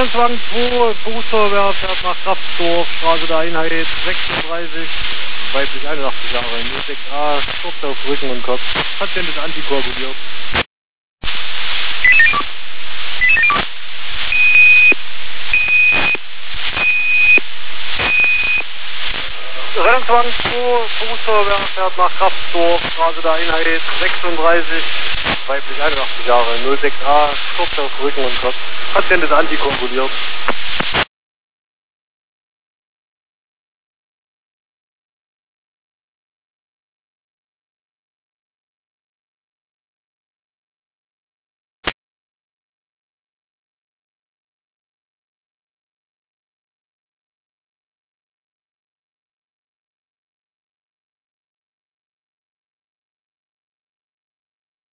Rettungswagen 2, Berufsfeuerwehr fährt nach Kraftsdorf, Straße der Einheit 36, weiblich 81 Jahre, 06a, Sturz auf Rücken und Kopf. Patient ist antikoaguliert. Rettungswagen 2, Berufsfeuerwehr fährt nach Kraftsdorf, Straße der Einheit 36, weiblich 81 Jahre, 06a, Sturz auf Rücken und Kopf. Patient ist antikoaguliert.